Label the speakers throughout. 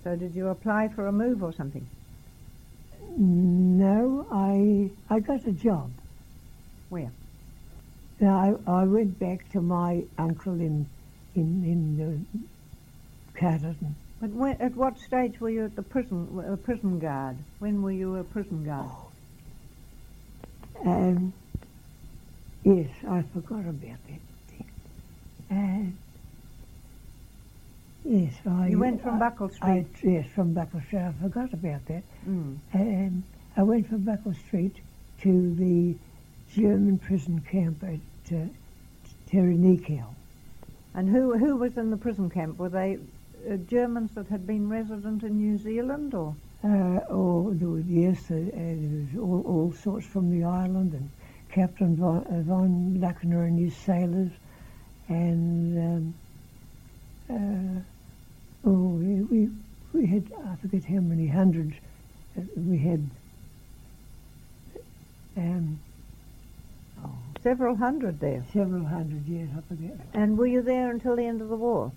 Speaker 1: So did you apply for a move or something?
Speaker 2: No, I got a job.
Speaker 1: Where?
Speaker 2: Now, I went back to my uncle in Catterton.
Speaker 1: But at what stage were you at the prison guard? When were you a prison guard?
Speaker 2: Yes, I forgot about that thing. Yes,
Speaker 1: you went from Buckle Street?
Speaker 2: Yes, from Buckle Street. I forgot about that.
Speaker 1: Mm.
Speaker 2: I went from Buckle Street to the German prison camp at Terenikel.
Speaker 1: And who was in the prison camp? Were they Germans that had been resident in New Zealand, or?
Speaker 2: Yes, there was all sorts from the island, and Captain von Luckner and his sailors, and we had, I forget how many hundreds we had.
Speaker 1: Several hundred there.
Speaker 2: Several hundred, yes, I forget.
Speaker 1: And were you there until the end of the war?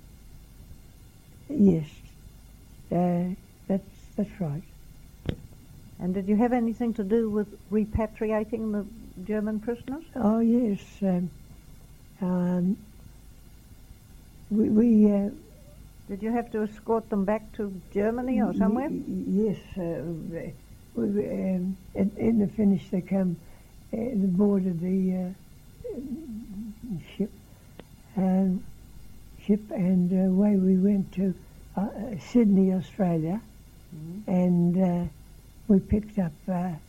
Speaker 2: Yes, that's right.
Speaker 1: And did you have anything to do with repatriating the German prisoners?
Speaker 2: Oh yes,
Speaker 1: Did you have to escort them back to Germany or somewhere?
Speaker 2: Yes, in the finish they come the board of the ship, and away we went to Sydney, Australia, and we picked up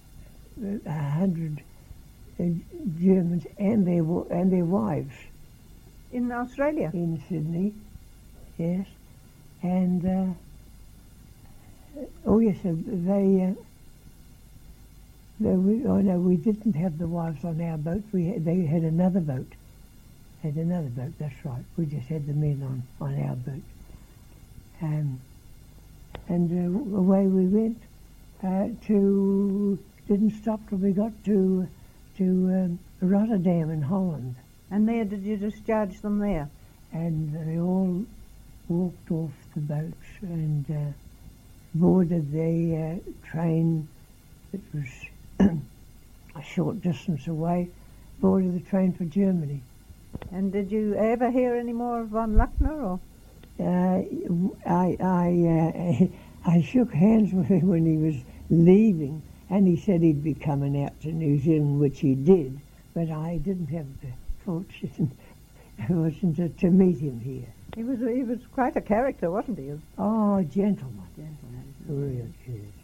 Speaker 2: 100 Germans and their wives.
Speaker 1: In Australia?
Speaker 2: In Sydney, yes. And, we didn't have the wives on our boat. They had another boat. That's right. We just had the men on our boat. And away we went didn't stop till we got to Rotterdam in Holland.
Speaker 1: And there, did you discharge them there?
Speaker 2: And they all walked off the boats and boarded the train that was a short distance away, boarded the train for Germany.
Speaker 1: And did you ever hear any more of von Luckner, or?
Speaker 2: I shook hands with him when he was leaving, and he said he'd be coming out to New Zealand, which he did, but I didn't have the fortune to meet him here.
Speaker 1: He was quite a character, wasn't he?
Speaker 2: Oh, gentleman. Really, yes.